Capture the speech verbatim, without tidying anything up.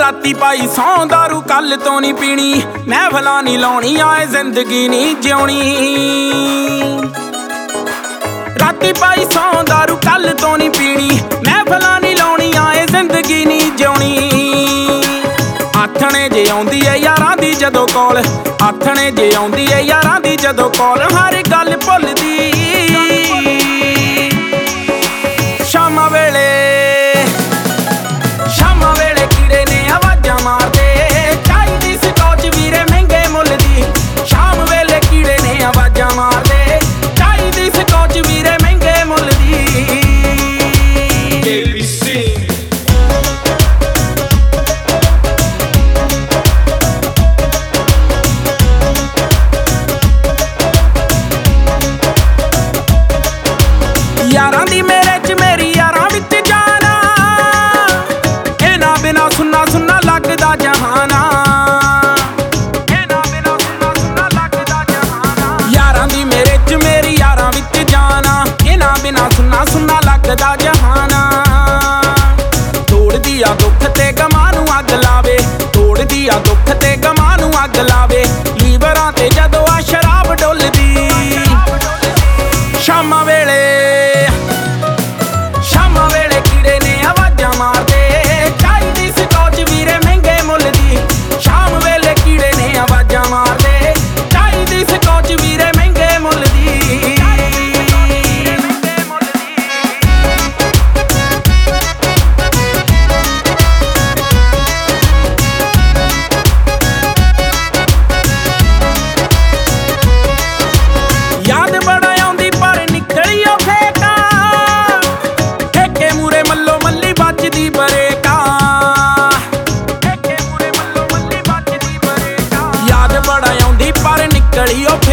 राती पाई सौ दारू कल तो नहीं पीनी, महफिलां नहीं लाउणी आए जिंदगी नहीं जिउणी। राती पाई सौ दारू कल तो नहीं पीनी, महफिलां नहीं लाउणी आए जिंदगी नहीं जिउणी। आथणे जे आउंदी है यारां दी जदों कॉल, आथणे जे आउंदी है यारां दी जदों कॉल, हर गल भुलदी। शामा वेले शामा वेले कीड़े ने आवाज़ां मारदे, चाहीदी स्कॉच वीरे महंगे मुੱਲ दी। शाम वेले कीड़े ने आवाज़ां मारदे, चाहीदी स्कॉच वीरे महंगे मुੱਲ दी। यारां दी मेरे च मेरी यारां विच जाना, इन्हां बिना सुन्ना सुन्ना लगदा जहाना। इन्हां बिना सुन्ना सुन्ना लगदा जहाना। यारां दी मेरे च मेरी यारां विच जाना, इन्हां बिना सुन्ना सुन्ना लगदा जहाना। तोड़दी आ दुख ते गमां नूं अग लावे, तोड़दी आ दुख ते गमां नूं अग लावे, लीवरां ते जदों आ शराब डुलदी। शामा वेले शामा वेले कीड़े ने आवाज़ां मारदे, चाहीदी स्कॉच वीरे महंगे मुੱਲ दी। शाम वेले कीड़े ने आवाज़ां मारदे, चाहीदी स्कॉच वीरे महंगे मुੱਲ दी। याद बड़ा आउंदी पर निकली ओ फेका, ठेके मूरे मल्लो मल्ली बचदी बरेका। ठेके मूरे मल्लो मल्ली बचदी बरेका। याद बड़ा आउंदी पर निकली ओ